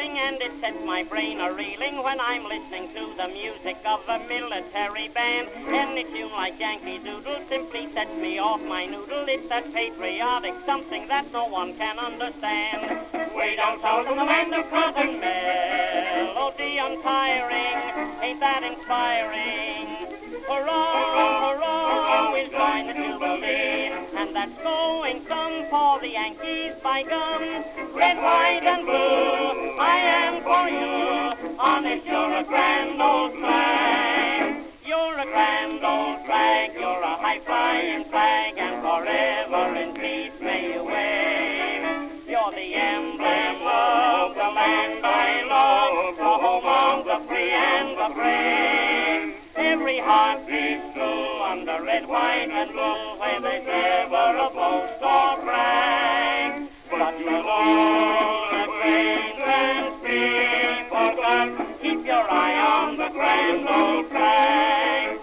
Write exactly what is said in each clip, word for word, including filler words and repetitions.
feeling, and it sets my brain a-reeling when I'm listening to the music of a military band. Any tune like Yankee Doodle simply sets me off my noodle. It's that patriotic something that no one can understand. Way down south on the land of cotton, melody untiring, ain't that inspiring? Hurrah, hurrah, we'll join the Jubilee, and that's going some for the Yankees by gum. Red, white, and blue, I am for you, honest, you're a grand old flag. You're a grand old flag, you're a high-flying flag, and forever in peace may you wave. You're the emblem of the land I love, the home of the free and the brave. Every heart beats true under red, white, and blue, where there's never a boast or brag. But you'll all acquaintance be forgot. Keep your eye on the grand old flag.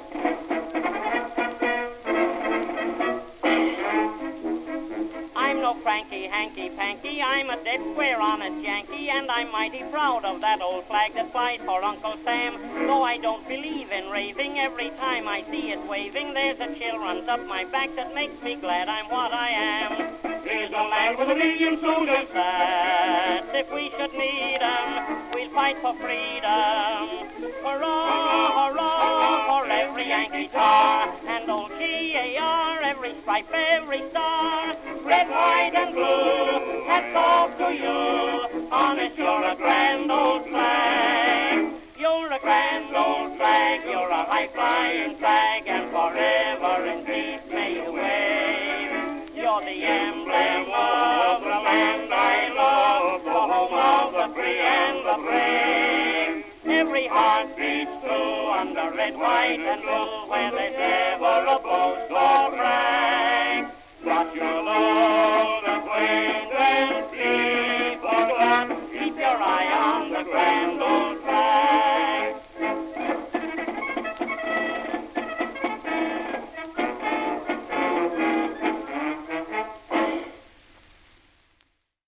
I'm no cranky, hanky-panky, I'm a dead square honest Yankee, and I'm mighty proud of that old flag that flies for Uncle Sam. Though I don't believe in raving, every time I see it waving, there's a chill runs up my back that makes me glad I'm what I am. Here's a land with a million soldiers that, if we should need 'em, we'll fight for freedom. Hurrah, hurrah, for every Yankee tar, and old G A R, every stripe, every star. Red, white, and blue, hats off to you, honest, you're a grand old flag. You're a grand old flag, you're a high-flying flag, and forever in peace may you wave. You're the emblem of the land I love, the home of the free and the brave. Every heart beats true under red, white, and blue, where they say